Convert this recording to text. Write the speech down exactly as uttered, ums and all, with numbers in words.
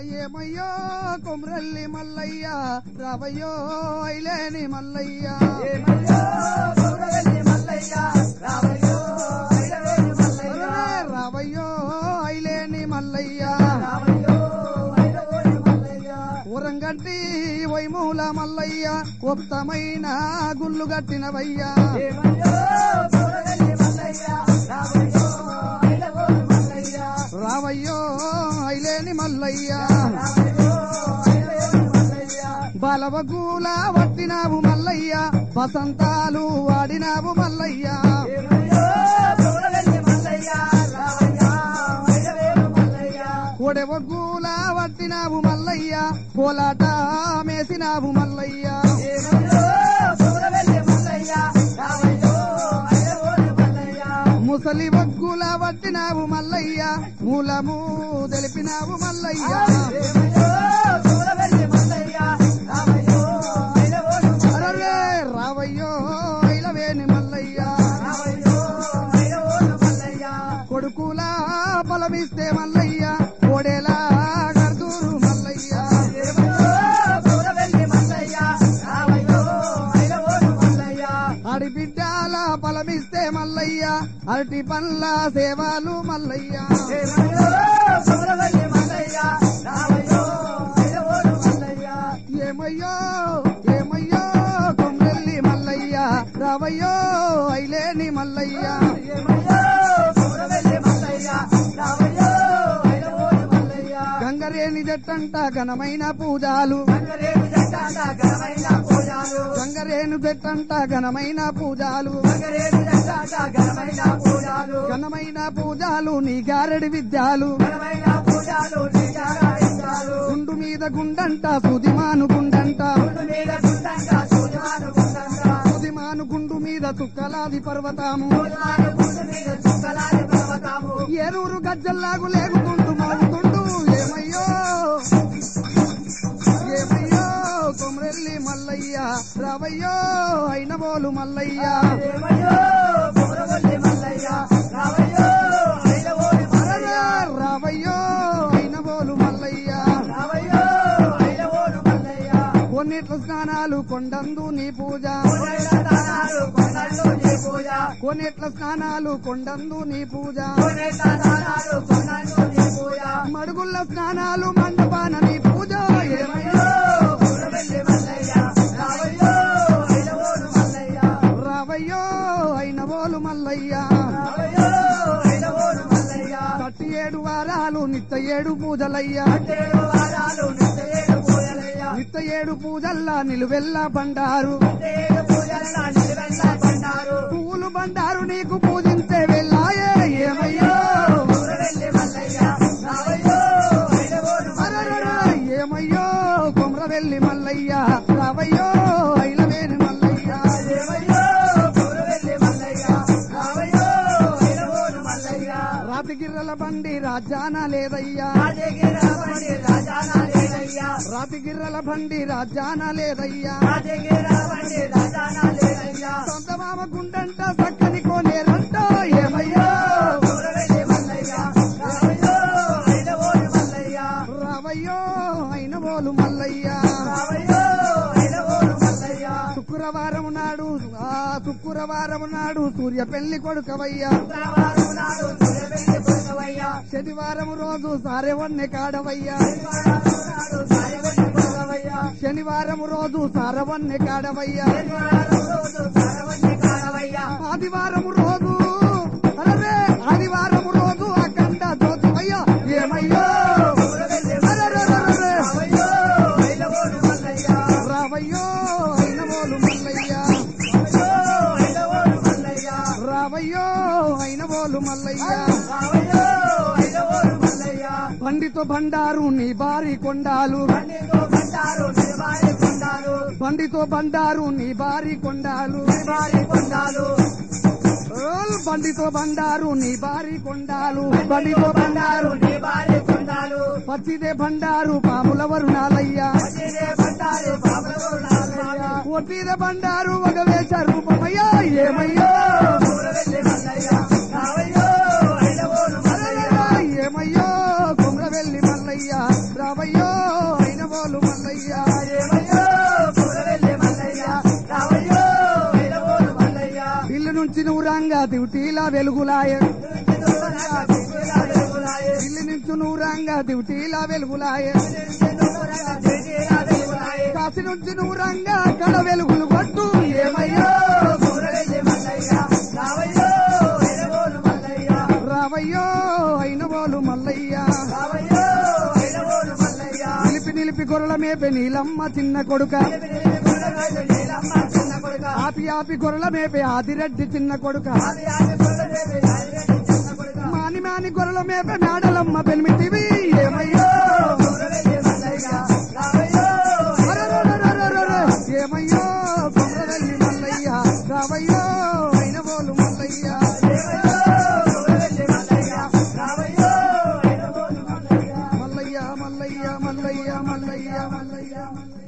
ఏమయ్యో కొమరల్లి మల్లయ్య రావయ్యో ఐలేని మల్లయ్య రావయ్యో ఐలేని మల్లయ్య ఊరంగట్టి వైమూల మల్లయ్య ఉత్తమైన గుళ్ళు గట్టినవయ్యా రావయ్యో ఐలేని మల్లయ్య బలవగూల వట్టినావు మల్లయ్య వసంతాలు వాడినావు మల్లయ్య కొడవగూల వట్టినావు మల్లయ్య కోలాట మేసినావు మల్లయ్య ముసలి వగ్గుల వట్టినావు మల్లయ్య మూలము తెలిపినావు మల్లయ్య రావయ్యో ఐలవేని మల్లయ్య కొడుకుల బలమిస్తే మల్లయ్య కోడేలా గర్దూరు మల్లయ్య ఆడిబిడ్డాల బలమిస్తే మల్లయ్య అరటి పండ్ల సేవాలు మల్లయ్య ఏమయ్యో ఏమయ్యో కొమరల్లి మల్లయ్య రావయ్యో ఐలేని మల్లయ్య గంగరేని జట్టంట ఘనమైన పూజాలు గంగరేను జట్టంట ఘనమైన పూజాలు ఘనమైన పూజాలు నీ గారడి విద్యాలు గుండు మీద గుండంట సుదిమాను గుండంట సుదిమాను గుండు మీద చుక్కలాది పర్వతాము ఏరూరు గజ్జల్లాగు లేగుతుంటూ మోగుతుంటూ ఏమయ్యో ఏమయ్యో కొమరల్లి మల్లయ్య రావయ్యో అయినబోలు మల్లయ్య రావయ్యో అయినబోలు మల్లయ్య కొన్నిట్ల స్నానాలు కొండందు నీ పూజ కొన్నిట్ల స్నానాలు కొండందు నీ పూజ మడుగుల్ల స్నానాలు మండపాన నీ పూజ రావయ్యో అయినబోలు మల్లయ్య కట్టి ఏడు వారాలు నిత్య ఏడు పూజలయ్యా నిత్య ఏడు పూజల్లా నిలువెల్లా బండారు పూలు బండారు నీకు పూజించే వెళ్ళాయే ఏమయ్యో ఏమయ్యో కొమరవెల్లి మల్లయ్య రావయ్యో ఐలవేని మల్లయ్య రాతిగిర్రల బండి రాజాన లేదయ్యా రాతిగిర్రల బండి రాజాన లేదయ్యా సొంత మామ గుండంట చక్కని కోనేరంట ఏమయ్యో రావయ్యో అయినబోలు మల్లయ్య శుక్రవారం నాడు ఆ శుక్రవారం నాడు సూర్య పెళ్లి కొడుకవయ్యా శనివారం రోజు సారెవన్నె కాడవయ్యా శనివారం రోజు సారవన్నె కాడవయ్యా ఆదివారం రోజు అరే ఆదివారం రోజు అఖండ జ్యోతివయ్యా ఏమయ్యో రావయ్యో అయినబోలు మల్లయ్య రావయ్యో అయినబోలు మల్లయ్య బండితో బండారు నీ బారి కొండాలు బండితో బండారు నీ బారి కొండాలు బండితో బండారు నీ బారి కొండాలు బండితో బండారు నీ బారి కొండాలు పచ్చిదే బండారు పాముల వరుణాలయ్యా ఒట్టిదే బండారు ఒక వేష రూపమయ్యా ఏమయ్యో ఏమయ్యో కొమరవెల్లి మల్లయ్య మల్లయ్య రావయ్యో అయిన బోలు మల్లయ్య ఇల్లు నుంచి నువ్వు రంగా దివిటీలా వెలుగులాయ ఇల్లు నుంచి నువ్వు రంగా దివిటీలా వెలుగులాయ కాశీ నుంచి నువ్వు రంగా కళ వెలుగులు కొట్టు ఏమయ్యో రావయ్యో అయిన బోలు మల్లయ్య నిలిపి నిలిపి గొర్రెల మేపే నీలమ్మ చిన్న కొడుక ఆపి ఆపి గొర్రెల మేపే ఆదిరెడ్డి చిన్న కొడుక మాని మాని గొర్రెల మేపే నాడలమ్మ పెనిమిటివి ఏమయ్యో ఏమయ్యో కొమరవెల్లి మల్లయ్య రావయ్యో అయిన బోలు మల్లయ్య మల్లయ్య మల్లయ్య మల్లయ్య మల్లయ్య మల్లయ్య